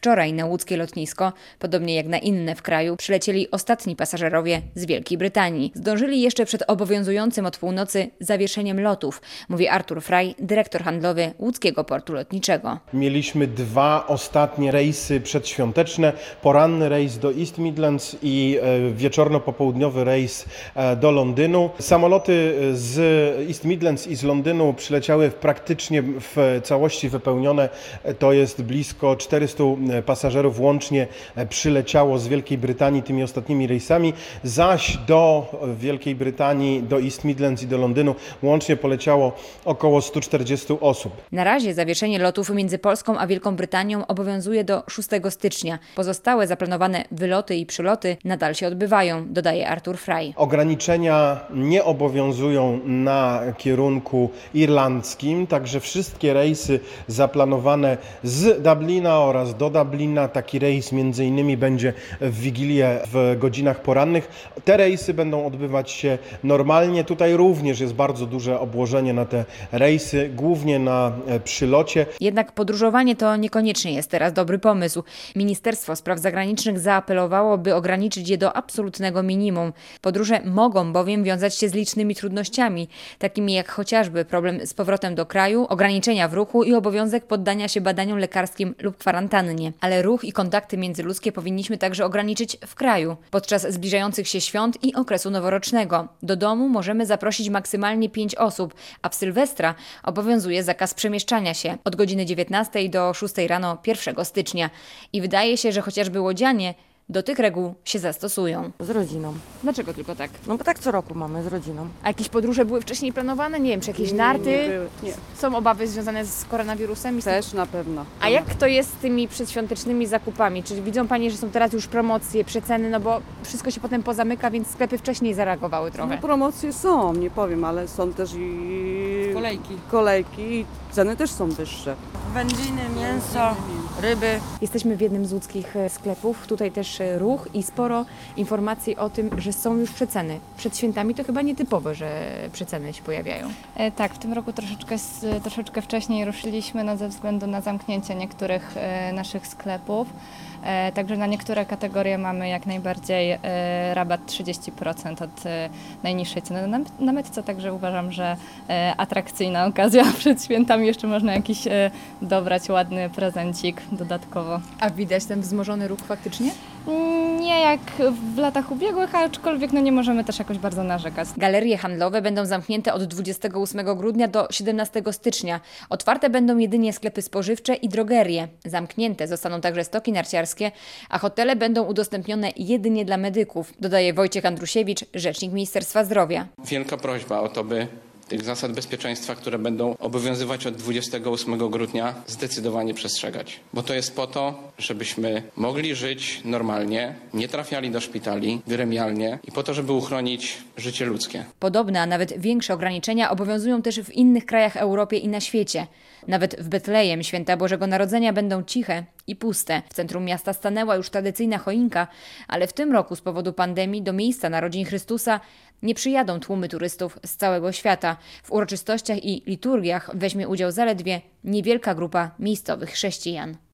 Wczoraj na łódzkie lotnisko, podobnie jak na inne w kraju, przylecieli ostatni pasażerowie z Wielkiej Brytanii. Zdążyli jeszcze przed obowiązującym od północy zawieszeniem lotów, mówi Artur Fraj, dyrektor handlowy łódzkiego portu lotniczego. Mieliśmy 2 ostatnie rejsy przedświąteczne, poranny rejs do East Midlands i wieczorno-popołudniowy rejs do Londynu. Samoloty z East Midlands i z Londynu przyleciały praktycznie w całości wypełnione. To jest blisko 400 pasażerów łącznie przyleciało z Wielkiej Brytanii tymi ostatnimi rejsami, zaś do Wielkiej Brytanii, do East Midlands i do Londynu łącznie poleciało około 140 osób. Na razie zawieszenie lotów między Polską a Wielką Brytanią obowiązuje do 6 stycznia. Pozostałe zaplanowane wyloty i przyloty nadal się odbywają, dodaje Artur Fraj. Ograniczenia nie obowiązują na kierunku irlandzkim, także wszystkie rejsy zaplanowane z Dublina oraz do Dublina, taki rejs między innymi będzie w Wigilię w godzinach porannych. Te rejsy będą odbywać się normalnie. Tutaj również jest bardzo duże obłożenie na te rejsy, głównie na przylocie. Jednak podróżowanie to niekoniecznie jest teraz dobry pomysł. Ministerstwo Spraw Zagranicznych zaapelowało, by ograniczyć je do absolutnego minimum. Podróże mogą bowiem wiązać się z licznymi trudnościami, takimi jak chociażby problem z powrotem do kraju, ograniczenia w ruchu i obowiązek poddania się badaniom lekarskim lub kwarantannie. Ale ruch i kontakty międzyludzkie powinniśmy także ograniczyć w kraju. Podczas zbliżających się świąt i okresu noworocznego. Do domu możemy zaprosić maksymalnie 5 osób, a w Sylwestra obowiązuje zakaz przemieszczania się od godziny 19 do 6 rano 1 stycznia. I wydaje się, że chociażby łodzianie do tych reguł się zastosują. Z rodziną. Dlaczego tylko tak? No bo tak co roku mamy z rodziną. A jakieś podróże były wcześniej planowane? Nie wiem, czy jakieś narty? Nie były, nie. Są obawy związane z koronawirusem? Też na pewno. A jak to jest z tymi przedświątecznymi zakupami? Czy widzą Panie, że są teraz już promocje, przeceny? No bo wszystko się potem pozamyka, więc sklepy wcześniej zareagowały trochę. No, promocje są, nie powiem, ale są też i kolejki i ceny też są wyższe. Wędziny, mięso, ryby. Jesteśmy w jednym z łódzkich sklepów. Tutaj też ruch i sporo informacji o tym, że są już przeceny. Przed świętami to chyba nietypowe, że przeceny się pojawiają. Tak, w tym roku troszeczkę wcześniej ruszyliśmy ze względu na zamknięcie niektórych naszych sklepów. Także na niektóre kategorie mamy jak najbardziej rabat 30% od najniższej ceny na metce, także uważam, że atrakcyjna okazja przed świętami. Jeszcze można jakiś dobrać ładny prezencik dodatkowo. A widać ten wzmożony ruch faktycznie? Nie jak w latach ubiegłych, aczkolwiek nie możemy też jakoś bardzo narzekać. Galerie handlowe będą zamknięte od 28 grudnia do 17 stycznia. Otwarte będą jedynie sklepy spożywcze i drogerie. Zamknięte zostaną także stoki narciarskie, a hotele będą udostępnione jedynie dla medyków, dodaje Wojciech Andrusiewicz, rzecznik Ministerstwa Zdrowia. Wielka prośba o to, by tych zasad bezpieczeństwa, które będą obowiązywać od 28 grudnia, zdecydowanie przestrzegać. Bo to jest po to, żebyśmy mogli żyć normalnie, nie trafiali do szpitali, gremialnie i po to, żeby uchronić życie ludzkie. Podobne, a nawet większe ograniczenia obowiązują też w innych krajach w Europie i na świecie. Nawet w Betlejem święta Bożego Narodzenia będą ciche i puste. W centrum miasta stanęła już tradycyjna choinka, ale w tym roku z powodu pandemii do miejsca narodzin Chrystusa nie przyjadą tłumy turystów z całego świata. W uroczystościach i liturgiach weźmie udział zaledwie niewielka grupa miejscowych chrześcijan.